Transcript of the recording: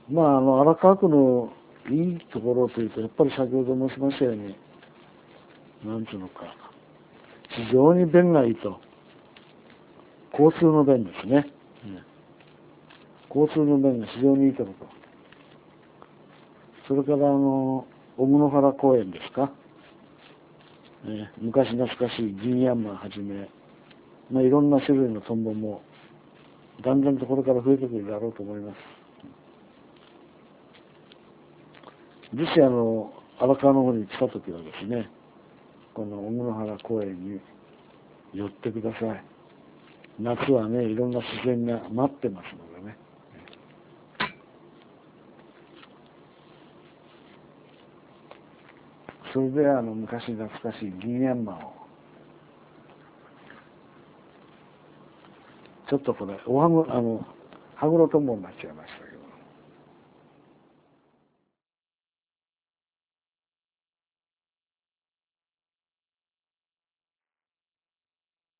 荒川区のいいところというと、やっぱり先ほど申しましたように、なんていうのか、非常に便がいいと。交通の便ですね。交通の便が非常にいいところ。それから小野原公園ですか。昔懐かしい銀ヤンマンはじめ、いろんな種類のトンボも、だんだんとこれから増えてくるだろうと思います。もし荒川の方に来たときはですね、この小野原公園に寄ってください。夏はね、いろんな自然が待ってますのでね。それで昔懐かしい銀ヤンマンを。ちょっとこれ、羽黒トンボになっちゃいました